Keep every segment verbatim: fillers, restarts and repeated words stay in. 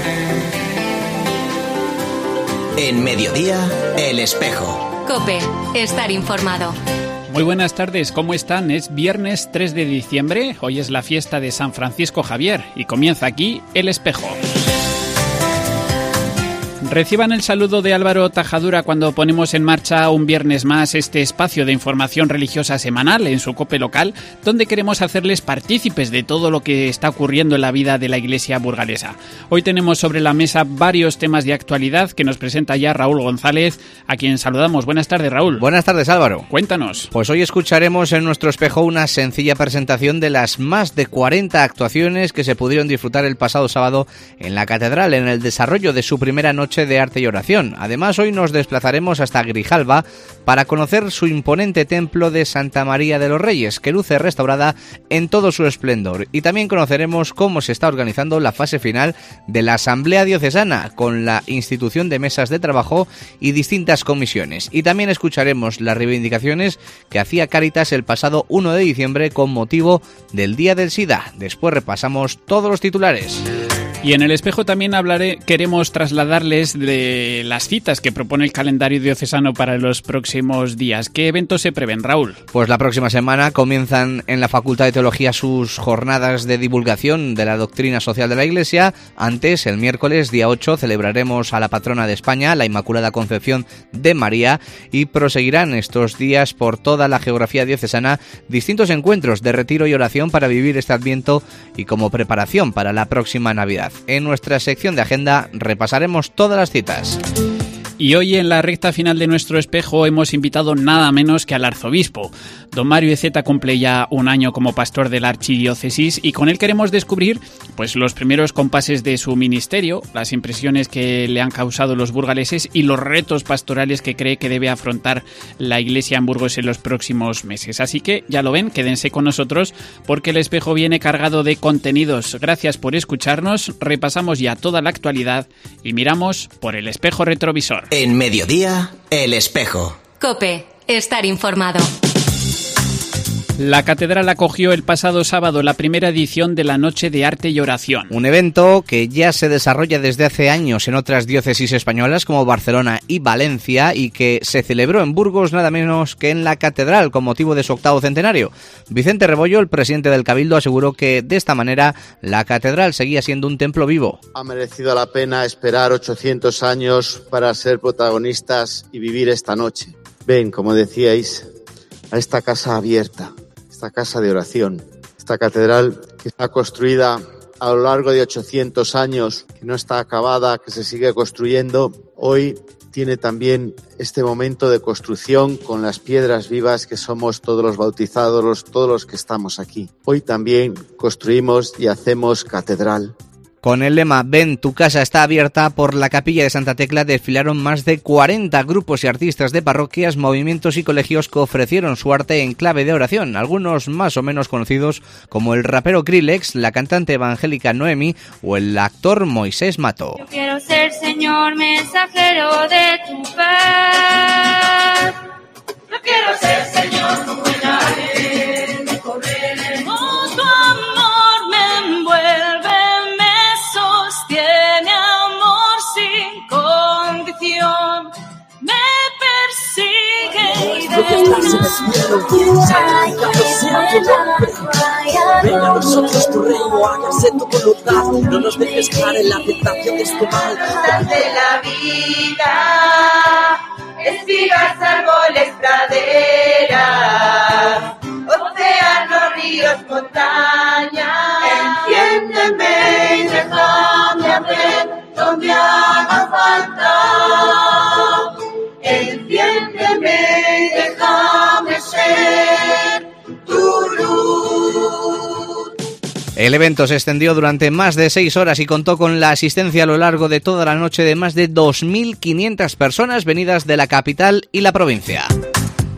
En Mediodía, El Espejo. COPE, estar informado. Muy buenas tardes, ¿cómo están? Es viernes tres de diciembre, hoy es la fiesta de San Francisco Javier y comienza aquí El Espejo. Reciban el saludo de Álvaro Tajadura cuando ponemos en marcha un viernes más este espacio de información religiosa semanal en su COPE local, donde queremos hacerles partícipes de todo lo que está ocurriendo en la vida de la Iglesia burgalesa. Hoy tenemos sobre la mesa varios temas de actualidad que nos presenta ya Raúl González, a quien saludamos. Buenas tardes, Raúl. Buenas tardes, Álvaro. Cuéntanos. Pues hoy escucharemos en nuestro espejo una sencilla presentación de las más de cuarenta actuaciones que se pudieron disfrutar el pasado sábado en la Catedral en el desarrollo de su primera noche de arte y oración. Además, hoy nos desplazaremos hasta Grijalba para conocer su imponente templo de Santa María de los Reyes, que luce restaurada en todo su esplendor. Y también conoceremos cómo se está organizando la fase final de la Asamblea Diocesana, con la institución de mesas de trabajo y distintas comisiones. Y también escucharemos las reivindicaciones que hacía Cáritas el pasado uno de diciembre con motivo del Día del SIDA. Después repasamos todos los titulares. Y en El Espejo también hablaré, queremos trasladarles de las citas que propone el calendario diocesano para los próximos días. ¿Qué eventos se prevén, Raúl? Pues la próxima semana comienzan en la Facultad de Teología sus jornadas de divulgación de la doctrina social de la Iglesia. Antes, el miércoles, día ocho, celebraremos a la patrona de España, la Inmaculada Concepción de María, y proseguirán estos días por toda la geografía diocesana distintos encuentros de retiro y oración para vivir este Adviento y como preparación para la próxima Navidad. En nuestra sección de agenda repasaremos todas las citas. Y hoy en la recta final de nuestro espejo hemos invitado nada menos que al arzobispo. Don Mario Ezeta cumple ya un año como pastor de la archidiócesis y con él queremos descubrir pues los primeros compases de su ministerio, las impresiones que le han causado los burgaleses y los retos pastorales que cree que debe afrontar la Iglesia en Burgos en los próximos meses. Así que ya lo ven, quédense con nosotros porque el espejo viene cargado de contenidos. Gracias por escucharnos, repasamos ya toda la actualidad y miramos por el espejo retrovisor. En Mediodía, El Espejo. COPE, estar informado. La Catedral acogió el pasado sábado la primera edición de la Noche de Arte y Oración. Un evento que ya se desarrolla desde hace años en otras diócesis españolas como Barcelona y Valencia y que se celebró en Burgos nada menos que en la Catedral con motivo de su octavo centenario. Vicente Rebollo, el presidente del Cabildo, aseguró que de esta manera la Catedral seguía siendo un templo vivo. Ha merecido la pena esperar ochocientos años para ser protagonistas y vivir esta noche. Ven, como decíais, a esta casa abierta, esta casa de oración, esta catedral que está construida a lo largo de ochocientos años, que no está acabada, que se sigue construyendo, hoy tiene también este momento de construcción con las piedras vivas que somos todos los bautizados, todos los que estamos aquí. Hoy también construimos y hacemos catedral. Con el lema Ven, tu casa está abierta, por la capilla de Santa Tecla desfilaron más de cuarenta grupos y artistas de parroquias, movimientos y colegios que ofrecieron su arte en clave de oración, algunos más o menos conocidos como el rapero Krillex, la cantante evangélica Noemi o el actor Moisés Mato. Yo quiero ser, Señor, mensajero de tu paz. Yo quiero ser, Señor, tu buena ley, mi correr en tu amor me envuelve. Tiene amor sin condición, me persigue y ven a nosotros tu reino, hágase tu voluntad, no nos dejes caer en la tentación de este mal. de la vida, espigas, árboles, praderas, océanos, ríos, montañas, enciéndeme y déjame hacer donde haga falta. Enciéndeme y déjame ser tu luz. El evento se extendió durante más de seis horas y contó con la asistencia a lo largo de toda la noche de más de dos mil quinientas personas venidas de la capital y la provincia.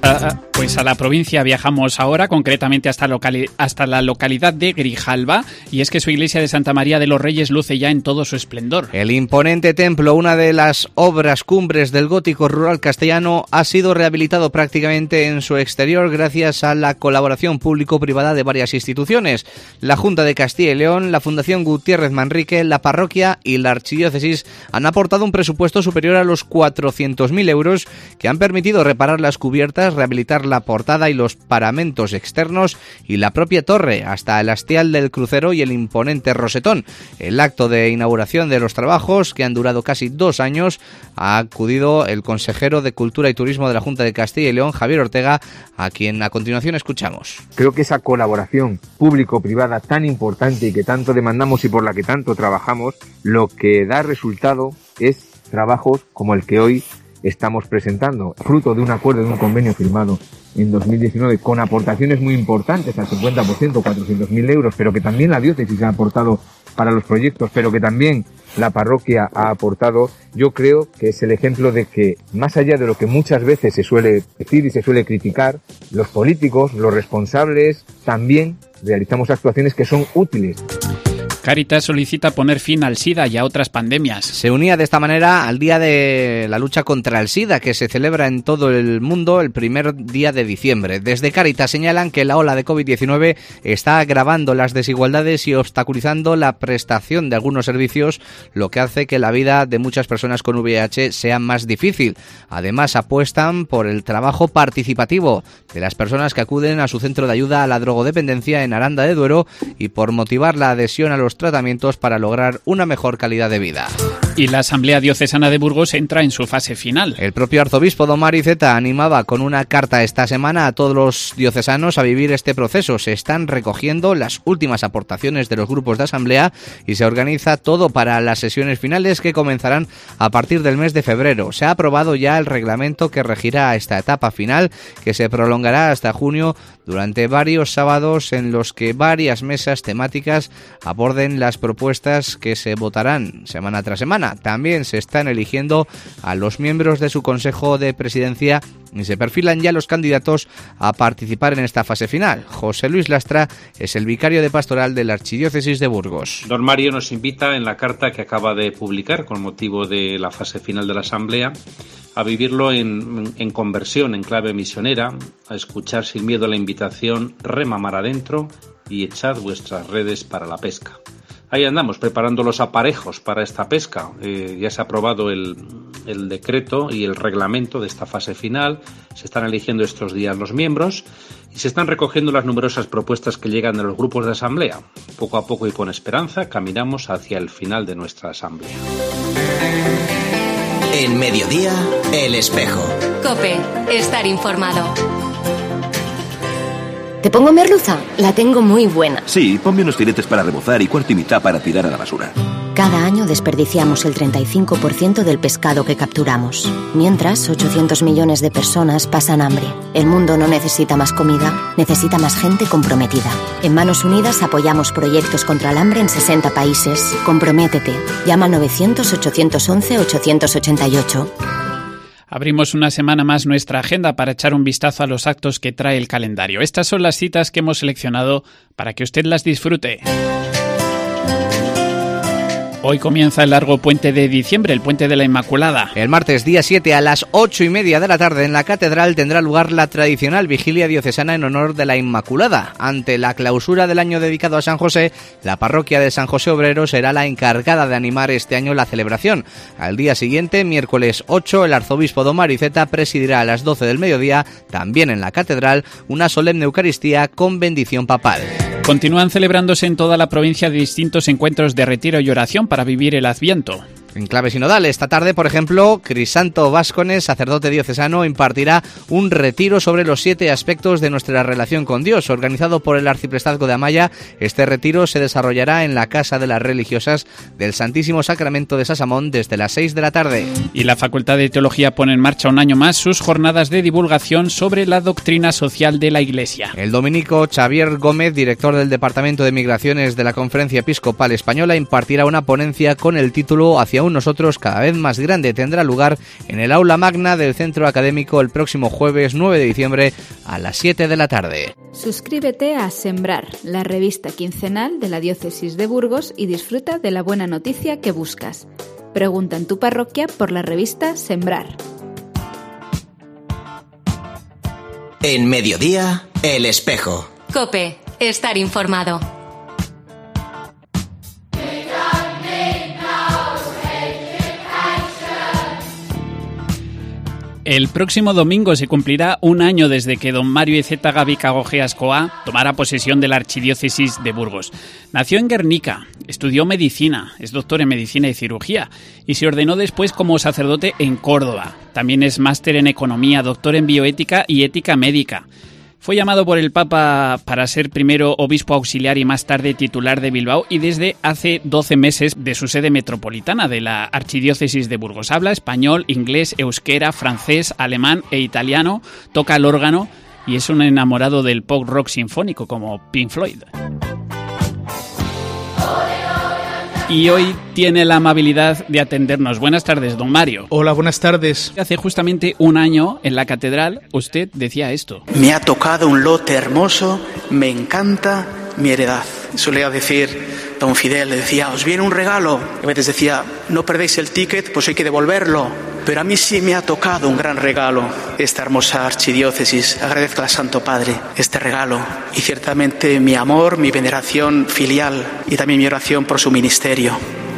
Uh, pues a la provincia viajamos ahora, concretamente hasta, locali- hasta la localidad de Grijalba, y es que su iglesia de Santa María de los Reyes luce ya en todo su esplendor. El imponente templo, una de las obras cumbres del gótico rural castellano, ha sido rehabilitado prácticamente en su exterior gracias a la colaboración público-privada de varias instituciones. La Junta de Castilla y León, la Fundación Gutiérrez Manrique, la parroquia y la archidiócesis han aportado un presupuesto superior a los cuatrocientos mil euros que han permitido reparar las cubiertas, rehabilitar la portada y los paramentos externos y la propia torre, hasta el hastial del crucero y el imponente rosetón. El acto de inauguración de los trabajos, que han durado casi dos años, ha acudido el consejero de Cultura y Turismo de la Junta de Castilla y León, Javier Ortega, a quien a continuación escuchamos. Creo que esa colaboración público-privada tan importante y que tanto demandamos y por la que tanto trabajamos, lo que da resultado es trabajos como el que hoy estamos presentando, fruto de un acuerdo, de un convenio firmado en dos mil diecinueve con aportaciones muy importantes, al cincuenta por ciento, cuatrocientos mil euros, pero que también la diócesis ha aportado para los proyectos, pero que también la parroquia ha aportado. Yo creo que es el ejemplo de que, más allá de lo que muchas veces se suele decir y se suele criticar, los políticos, los responsables, también realizamos actuaciones que son útiles. Cáritas solicita poner fin al SIDA y a otras pandemias. Se unía de esta manera al Día de la Lucha contra el SIDA, que se celebra en todo el mundo el primer día de diciembre. Desde Cáritas señalan que la ola de covid diecinueve está agravando las desigualdades y obstaculizando la prestación de algunos servicios, lo que hace que la vida de muchas personas con V I H sea más difícil. Además, apuestan por el trabajo participativo de las personas que acuden a su centro de ayuda a la drogodependencia en Aranda de Duero y por motivar la adhesión a los tratamientos para lograr una mejor calidad de vida. Y la Asamblea Diocesana de Burgos entra en su fase final. El propio arzobispo don Mario Iceta animaba con una carta esta semana a todos los diocesanos a vivir este proceso. Se están recogiendo las últimas aportaciones de los grupos de asamblea y se organiza todo para las sesiones finales que comenzarán a partir del mes de febrero. Se ha aprobado ya el reglamento que regirá esta etapa final, que se prolongará hasta junio durante varios sábados en los que varias mesas temáticas aborden las propuestas que se votarán semana tras semana. También se están eligiendo a los miembros de su Consejo de Presidencia y se perfilan ya los candidatos a participar en esta fase final. José Luis Lastra es el vicario de pastoral de la Archidiócesis de Burgos. Don Mario nos invita en la carta que acaba de publicar con motivo de la fase final de la Asamblea a vivirlo en, en conversión, en clave misionera, a escuchar sin miedo la invitación, rema mar adentro y echad vuestras redes para la pesca. Ahí andamos, preparando los aparejos para esta pesca. Eh, ya se ha aprobado el, el decreto y el reglamento de esta fase final. Se están eligiendo estos días los miembros y se están recogiendo las numerosas propuestas que llegan de los grupos de asamblea. Poco a poco y con esperanza caminamos hacia el final de nuestra asamblea. En Mediodía, El Espejo. COPE, estar informado. ¿Te pongo merluza? La tengo muy buena. Sí, ponme unos filetes para rebozar y cuarto y mitad para tirar a la basura. Cada año desperdiciamos el treinta y cinco por ciento del pescado que capturamos. Mientras, ochocientos millones de personas pasan hambre. El mundo no necesita más comida, necesita más gente comprometida. En Manos Unidas apoyamos proyectos contra el hambre en sesenta países. Comprométete. Llama al novecientos, ochocientos once, ochocientos ochenta y ocho. Abrimos una semana más nuestra agenda para echar un vistazo a los actos que trae el calendario. Estas son las citas que hemos seleccionado para que usted las disfrute. Hoy comienza el largo puente de diciembre, el puente de la Inmaculada. El martes día siete a las ocho y media de la tarde en la Catedral tendrá lugar la tradicional vigilia diocesana en honor de la Inmaculada. Ante la clausura del año dedicado a San José, la parroquia de San José Obrero será la encargada de animar este año la celebración. Al día siguiente, miércoles ocho, el arzobispo don Mario Iceta presidirá a las doce del mediodía, también en la Catedral, una solemne Eucaristía con bendición papal. Continúan celebrándose en toda la provincia distintos encuentros de retiro y oración para vivir el Adviento. En clave sinodal, esta tarde, por ejemplo, Crisanto Váscones, sacerdote diocesano, impartirá un retiro sobre los siete aspectos de nuestra relación con Dios. Organizado por el Arciprestazgo de Amaya, este retiro se desarrollará en la Casa de las Religiosas del Santísimo Sacramento de Sasamón desde las seis de la tarde. Y la Facultad de Teología pone en marcha un año más sus jornadas de divulgación sobre la doctrina social de la Iglesia. El dominico Xavier Gómez, director del Departamento de Migraciones de la Conferencia Episcopal Española, impartirá una ponencia con el título Hacia aún nosotros cada vez más grande. Tendrá lugar en el aula magna del Centro Académico el próximo jueves nueve de diciembre a las siete de la tarde. Suscríbete a Sembrar, la revista quincenal de la Diócesis de Burgos, y disfruta de la buena noticia que buscas. Pregunta en tu parroquia por la revista Sembrar. En Mediodía, El Espejo. COPE, estar informado. El próximo domingo se cumplirá un año desde que don Mario Ezeta Gabikagoge-Ascoa tomara posesión de la Archidiócesis de Burgos. Nació en Guernica, estudió medicina, es doctor en medicina y cirugía y se ordenó después como sacerdote en Córdoba. También es máster en economía, doctor en bioética y ética médica. Fue llamado por el Papa para ser primero obispo auxiliar y más tarde titular de Bilbao, y desde hace doce meses de su sede metropolitana de la Archidiócesis de Burgos. Habla español, inglés, euskera, francés, alemán e italiano, toca el órgano y es un enamorado del pop rock sinfónico como Pink Floyd. Y hoy tiene la amabilidad de atendernos. Buenas tardes, don Mario. Hola, buenas tardes. Hace justamente un año, en la catedral, usted decía esto. Me ha tocado un lote hermoso, me encanta mi heredad. Solía decir don Fidel, le decía, os viene un regalo. Y a veces decía, no perdéis el ticket, pues hay que devolverlo. Pero a mí sí me ha tocado un gran regalo, esta hermosa archidiócesis. Agradezco al Santo Padre este regalo y ciertamente mi amor, mi veneración filial y también mi oración por su ministerio.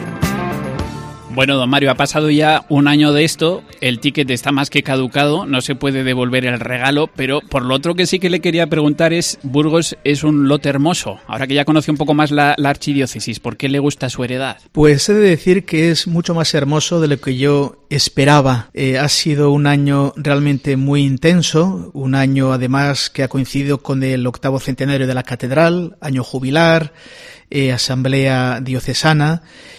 Bueno, don Mario, ha pasado ya un año de esto, el ticket está más que caducado, no se puede devolver el regalo, pero por lo otro que sí que le quería preguntar es, Burgos es un lote hermoso. Ahora que ya conoce un poco más la, la archidiócesis, ¿por qué le gusta su heredad? Pues he de decir que es mucho más hermoso de lo que yo esperaba. Eh, ha sido un año realmente muy intenso, un año además que ha coincidido con el octavo centenario de la catedral, año jubilar, eh, asamblea diocesana.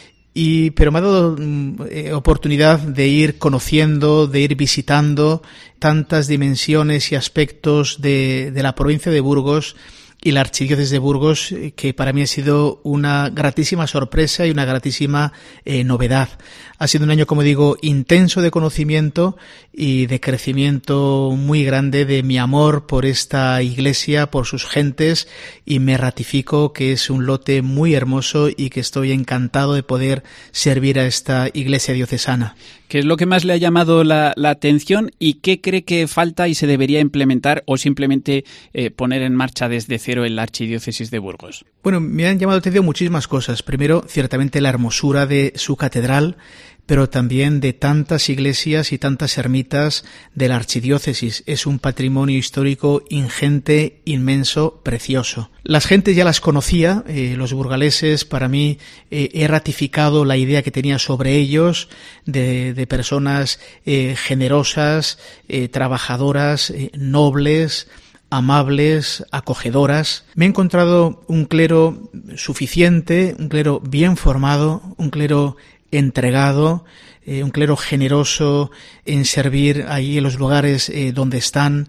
Y, pero me ha dado eh, oportunidad de ir conociendo, de ir visitando tantas dimensiones y aspectos de, de la provincia de Burgos y la archidiócesis de Burgos, que para mí ha sido una gratísima sorpresa y una gratísima eh, novedad. Ha sido un año, como digo, intenso de conocimiento y de crecimiento muy grande de mi amor por esta iglesia, por sus gentes, y me ratifico que es un lote muy hermoso y que estoy encantado de poder servir a esta iglesia diocesana. ¿Qué es lo que más le ha llamado la, la atención y qué cree que falta y se debería implementar o simplemente eh, poner en marcha desde cero en la archidiócesis de Burgos? Bueno, me han llamado la atención muchísimas cosas. Primero, ciertamente la hermosura de su catedral, pero también de tantas iglesias y tantas ermitas de la archidiócesis. Es un patrimonio histórico ingente, inmenso, precioso. Las gentes ya las conocía, eh, los burgaleses, para mí eh, he ratificado la idea que tenía sobre ellos, de, de personas eh, generosas, eh, trabajadoras, eh, nobles, amables, acogedoras. Me he encontrado un clero suficiente, un clero bien formado, un clero entregado, eh, un clero generoso en servir ahí en los lugares eh, donde están,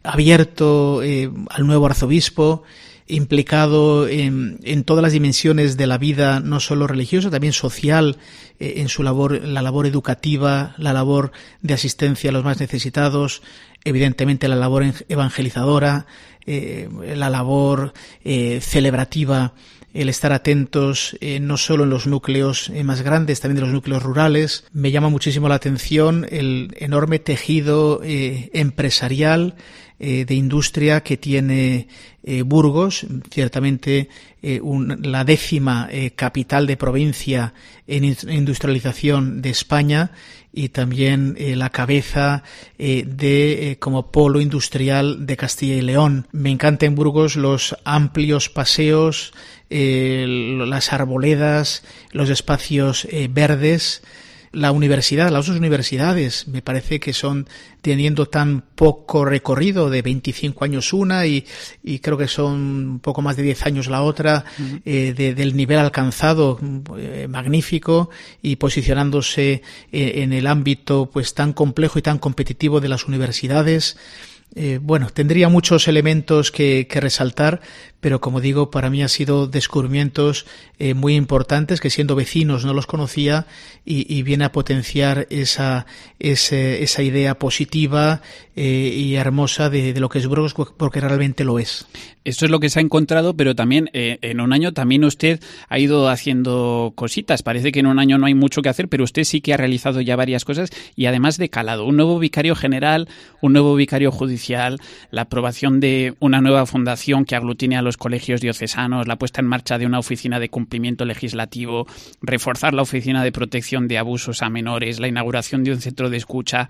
abierto eh, al nuevo arzobispo, implicado en, en todas las dimensiones de la vida, no solo religiosa, también social, eh, en su labor, la labor educativa, la labor de asistencia a los más necesitados, evidentemente la labor evangelizadora, eh, la labor eh, celebrativa, el estar atentos eh, no solo en los núcleos eh, más grandes, también en los núcleos rurales. Me llama muchísimo la atención el enorme tejido eh, empresarial eh, de industria que tiene eh, Burgos, ciertamente eh, un, la décima eh, capital de provincia en industrialización de España, y también eh, la cabeza eh, de eh, como polo industrial de Castilla y León. Me encanta en Burgos los amplios paseos, eh, las arboledas, los espacios eh, verdes. La universidad, las dos universidades, me parece que son teniendo tan poco recorrido, de veinticinco años una y, y creo que son un poco más de diez años la otra, uh-huh. eh, de, del nivel alcanzado, eh, magnífico, y posicionándose eh, en el ámbito pues tan complejo y tan competitivo de las universidades. Eh, bueno, tendría muchos elementos que, que resaltar, pero como digo, para mí ha sido descubrimientos eh, muy importantes que siendo vecinos no los conocía y, y viene a potenciar esa, ese, esa idea positiva eh, y hermosa de, de lo que es Burgos, porque realmente lo es. Esto es lo que se ha encontrado, pero también eh, en un año también usted ha ido haciendo cositas. Parece que en un año no hay mucho que hacer, pero usted sí que ha realizado ya varias cosas y además de calado. Un nuevo vicario general, un nuevo vicario judicial, la aprobación de una nueva fundación que aglutine a los colegios diocesanos, la puesta en marcha de una oficina de cumplimiento legislativo, reforzar la oficina de protección de abusos a menores, la inauguración de un centro de escucha.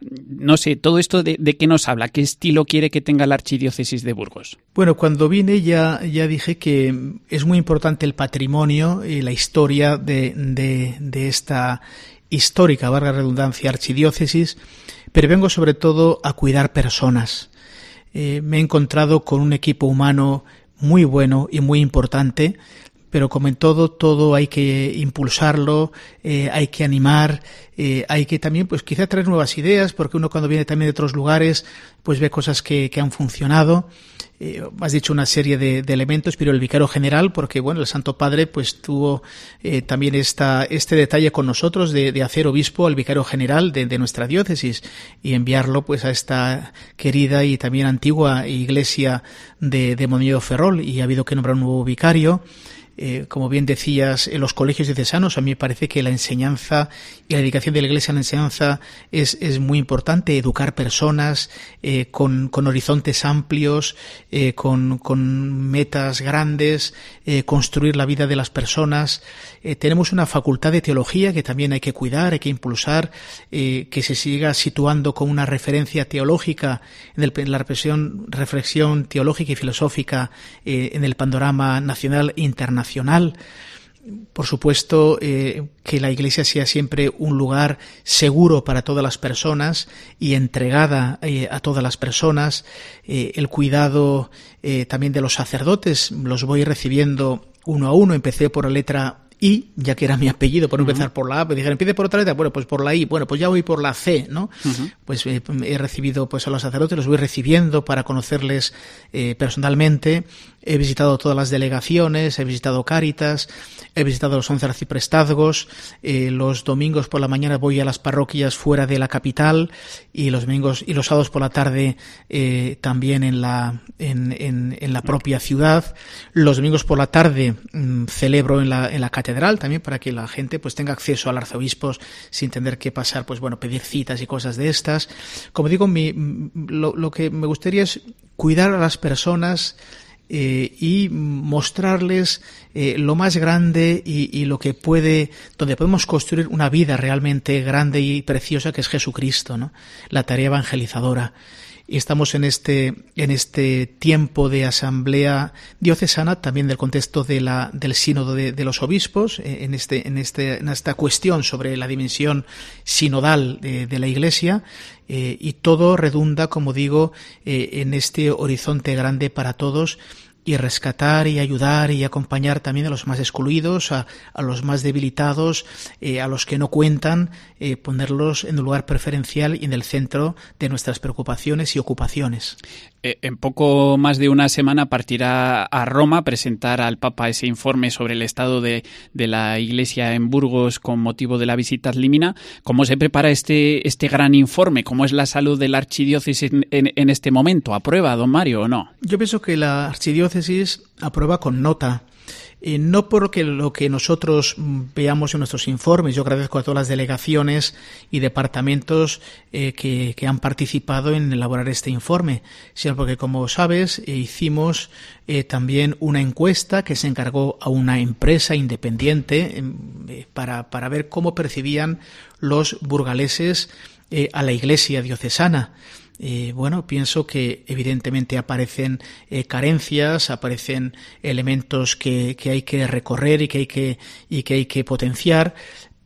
No sé, todo esto de, de qué nos habla, qué estilo quiere que tenga la Archidiócesis de Burgos. Bueno, cuando vine ya, ya dije que es muy importante el patrimonio y la historia de, de, de esta histórica, valga la redundancia, archidiócesis, pero vengo sobre todo a cuidar personas. Eh, me he encontrado con un equipo humano muy bueno y muy importante, pero como en todo, todo hay que impulsarlo, eh, hay que animar, eh, hay que también, pues quizá traer nuevas ideas, porque uno cuando viene también de otros lugares, pues ve cosas que, que han funcionado. Eh, has dicho una serie de, de elementos, pero el vicario general, porque bueno, el Santo Padre pues tuvo eh, también esta, este detalle con nosotros de, de hacer obispo al vicario general de, de nuestra diócesis y enviarlo pues a esta querida y también antigua iglesia de, de Mondoñedo Ferrol, y ha habido que nombrar un nuevo vicario. Eh, como bien decías, en los colegios diocesanos, a mí me parece que la enseñanza y la dedicación de la Iglesia a la enseñanza es, es muy importante, educar personas eh, con, con horizontes amplios, eh, con, con metas grandes, eh, construir la vida de las personas. Eh, tenemos una facultad de teología que también hay que cuidar, hay que impulsar, eh, que se siga situando como una referencia teológica en, el, en la reflexión, reflexión teológica y filosófica eh, en el panorama nacional e internacional. Por supuesto, eh, que la Iglesia sea siempre un lugar seguro para todas las personas y entregada eh, a todas las personas. Eh, el cuidado eh, también de los sacerdotes, los voy recibiendo uno a uno. Empecé por la letra I, ya que era mi apellido, por no uh-huh. empezar por la A, me dijeron, empiece por otra letra, bueno, pues por la I, bueno, pues ya voy por la C, ¿no? Uh-huh. Pues eh, he recibido pues a los sacerdotes, los voy recibiendo para conocerles eh, personalmente. He visitado todas las delegaciones, he visitado Cáritas, he visitado los once arciprestazgos, eh, los domingos por la mañana voy a las parroquias fuera de la capital y los domingos y los sábados por la tarde eh, también en la en, en, en la propia ciudad. Los domingos por la tarde mmm, celebro en la en la catedral también para que la gente pues tenga acceso al arzobispo sin tener que pasar pues bueno pedir citas y cosas de estas. Como digo, mi, lo, lo que me gustaría es cuidar a las personas Eh, y mostrarles eh, lo más grande y, y lo que puede, donde podemos construir una vida realmente grande y preciosa que es Jesucristo, ¿no? La tarea evangelizadora. Y estamos en este en este tiempo de asamblea diocesana, también del contexto de la del sínodo de, de los obispos, eh, en este en este en esta cuestión sobre la dimensión sinodal de, de la Iglesia, eh, y todo redunda, como digo, eh, en este horizonte grande para todos. Y rescatar y ayudar y acompañar también a los más excluidos, a, a los más debilitados, eh, a los que no cuentan, eh, ponerlos en un lugar preferencial y en el centro de nuestras preocupaciones y ocupaciones. Eh, en poco más de una semana partirá a Roma a presentar al Papa ese informe sobre el estado de, de la Iglesia en Burgos con motivo de la visita ad limina. ¿Cómo se prepara este, este gran informe? ¿Cómo es la salud de la archidiócesis en, en, en este momento? ¿Aprueba, don Mario, o no? Yo pienso que la archidiócesis aprueba con nota. Eh, no porque lo que nosotros veamos en nuestros informes, yo agradezco a todas las delegaciones y departamentos eh, que, que han participado en elaborar este informe, sino porque, como sabes, eh, hicimos eh, también una encuesta que se encargó a una empresa independiente eh, para, para ver cómo percibían los burgaleses eh, a la Iglesia diocesana. Eh, bueno, pienso que evidentemente aparecen eh, carencias, aparecen elementos que, que hay que recorrer y que hay que, y que hay que potenciar,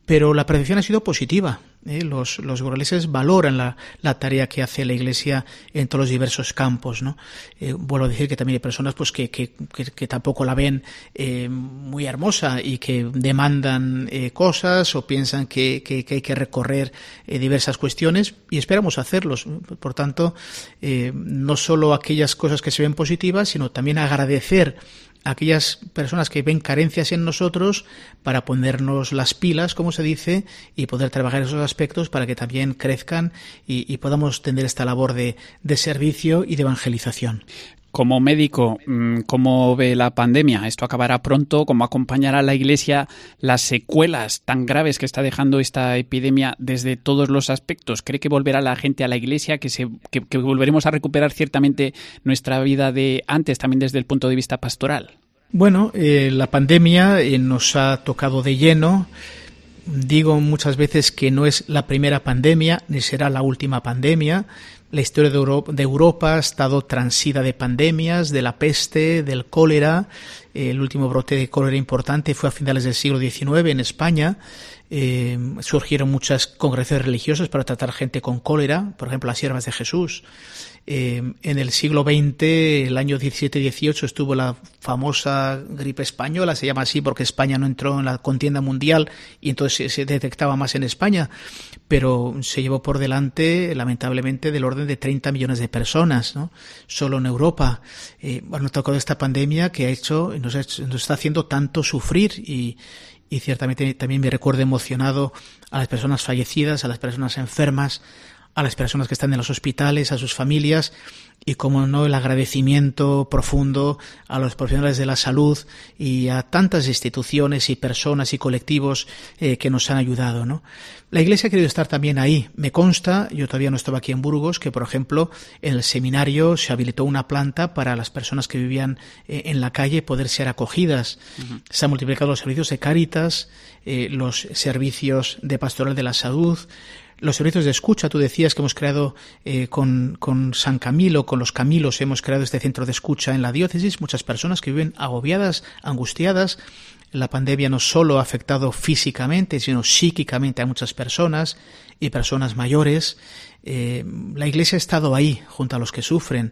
pero la percepción ha sido positiva. ¿eh? Los, los burgaleses valoran la, la tarea que hace la Iglesia en todos los diversos campos, ¿no? Eh, vuelvo a decir que también hay personas pues que, que, que, que tampoco la ven eh, muy hermosa y que demandan eh, cosas o piensan que, que, que hay que recorrer eh, diversas cuestiones, y esperamos hacerlos. Por tanto, eh, no solo aquellas cosas que se ven positivas, sino también agradecer a aquellas personas que ven carencias en nosotros para ponernos las pilas, como se dice, y poder trabajar esos aspectos para que también crezcan y, y podamos tener esta labor de, de servicio y de evangelización. Como médico, ¿cómo ve la pandemia? ¿Esto acabará pronto? ¿Cómo acompañará a la Iglesia las secuelas tan graves que está dejando esta epidemia desde todos los aspectos? ¿Cree que volverá la gente a la Iglesia, que, se, que, que volveremos a recuperar ciertamente nuestra vida de antes, también desde el punto de vista pastoral? Bueno, eh, la pandemia eh, nos ha tocado de lleno. Digo muchas veces que no es la primera pandemia, ni será la última pandemia. La historia de Europa, de Europa ha estado transida de pandemias, de la peste, del cólera. El último brote de cólera importante fue a finales del siglo diecinueve en España. Eh, surgieron muchas congregaciones religiosas para tratar gente con cólera, por ejemplo, las Siervas de Jesús. Eh, en el siglo veinte, el año diecisiete dieciocho, estuvo la famosa gripe española, se llama así porque España no entró en la contienda mundial y entonces se, se detectaba más en España, pero se llevó por delante, lamentablemente, del orden de treinta millones de personas, ¿no? Solo en Europa. Eh, bueno, tocó esta pandemia que ha hecho, nos, ha hecho, nos está haciendo tanto sufrir y, y ciertamente también me recuerdo emocionado a las personas fallecidas, a las personas enfermas, a las personas que están en los hospitales, a sus familias, y como no, el agradecimiento profundo a los profesionales de la salud y a tantas instituciones y personas y colectivos eh, que nos han ayudado, ¿no? La Iglesia ha querido estar también ahí. Me consta, yo todavía no estaba aquí en Burgos, que por ejemplo en el seminario se habilitó una planta para las personas que vivían eh, en la calle poder ser acogidas. Uh-huh. Se han multiplicado los servicios de Cáritas, eh, los servicios de pastoral de la salud, los servicios de escucha. Tú decías que hemos creado eh, con, con San Camilo, con los Camilos, hemos creado este centro de escucha en la diócesis. Muchas personas que viven agobiadas, angustiadas. La pandemia no solo ha afectado físicamente, sino psíquicamente a muchas personas y personas mayores. Eh, la Iglesia ha estado ahí, junto a los que sufren.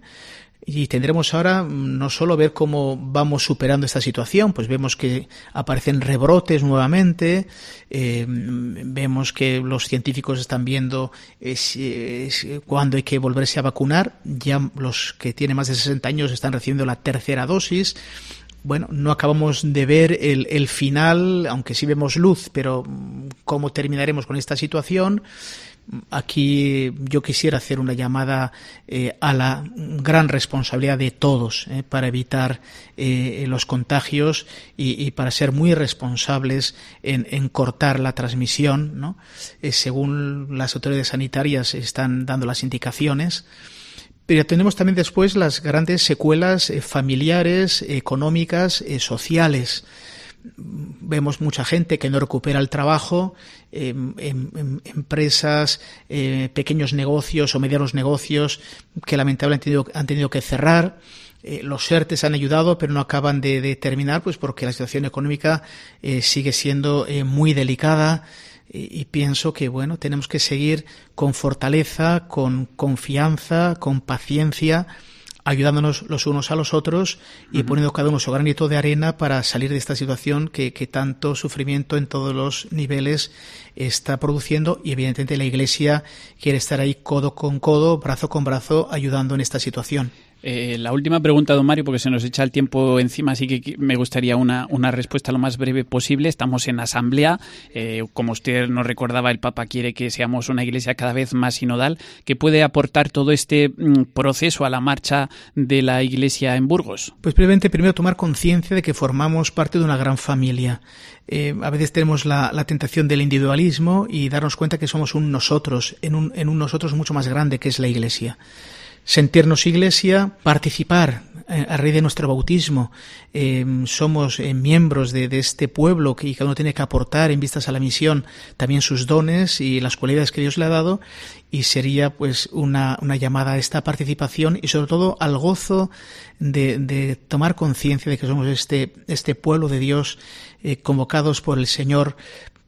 Y tendremos ahora no solo ver cómo vamos superando esta situación, pues vemos que aparecen rebrotes nuevamente, eh, vemos que los científicos están viendo eh, si, si, cuándo hay que volverse a vacunar. Ya los que tienen más de sesenta años están recibiendo la tercera dosis. Bueno, no acabamos de ver el, el final, aunque sí vemos luz, pero ¿cómo terminaremos con esta situación? Aquí yo quisiera hacer una llamada eh, a la gran responsabilidad de todos eh, para evitar eh, los contagios y, y para ser muy responsables en, en cortar la transmisión, ¿no? Eh, según las autoridades sanitarias están dando las indicaciones. Pero tenemos también después las grandes secuelas eh, familiares, económicas, eh, sociales. Vemos mucha gente que no recupera el trabajo, eh, en, en, empresas, eh, pequeños negocios o medianos negocios que lamentablemente han tenido, han tenido que cerrar. Eh, los ERTES han ayudado, pero no acaban de, de terminar, pues porque la situación económica eh, sigue siendo eh, muy delicada. Y pienso que, bueno, tenemos que seguir con fortaleza, con confianza, con paciencia, ayudándonos los unos a los otros y uh-huh. poniendo cada uno su granito de arena para salir de esta situación que, que tanto sufrimiento en todos los niveles está produciendo, y evidentemente la Iglesia quiere estar ahí codo con codo, brazo con brazo, ayudando en esta situación. Eh, la última pregunta, don Mario, porque se nos echa el tiempo encima, así que me gustaría una, una respuesta lo más breve posible. Estamos en asamblea, eh, como usted nos recordaba, el Papa quiere que seamos una iglesia cada vez más sinodal. ¿Qué puede aportar todo este mm, proceso a la marcha de la iglesia en Burgos? Pues brevemente, primero tomar conciencia de que formamos parte de una gran familia. Eh, a veces tenemos la, la tentación del individualismo y darnos cuenta que somos un nosotros, en un, en un nosotros mucho más grande que es la iglesia. Sentirnos iglesia, participar eh, a raíz de nuestro bautismo. Eh, somos eh, miembros de, de este pueblo que cada uno tiene que aportar en vistas a la misión también sus dones y las cualidades que Dios le ha dado, y sería pues una, una llamada a esta participación y sobre todo al gozo de, de tomar conciencia de que somos este, este pueblo de Dios eh, convocados por el Señor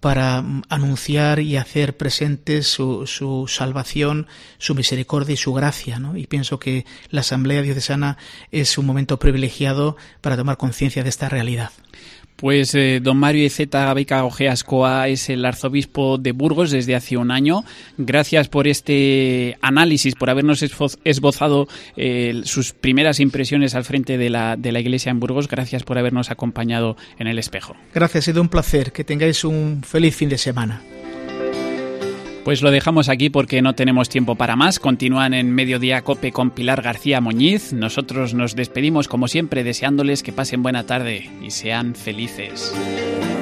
para anunciar y hacer presentes su, su salvación, su misericordia y su gracia, ¿no? Y pienso que la Asamblea Diocesana es un momento privilegiado para tomar conciencia de esta realidad. Pues eh, don Mario Iceta Beca Ojeascoa es el arzobispo de Burgos desde hace un año. Gracias por este análisis, por habernos esbozado eh, sus primeras impresiones al frente de la, de la Iglesia en Burgos. Gracias por habernos acompañado en El Espejo. Gracias, ha sido un placer. Que tengáis un feliz fin de semana. Pues lo dejamos aquí porque no tenemos tiempo para más. Continúan en Mediodía Cope con Pilar García Muñiz. Nosotros nos despedimos como siempre deseándoles que pasen buena tarde y sean felices.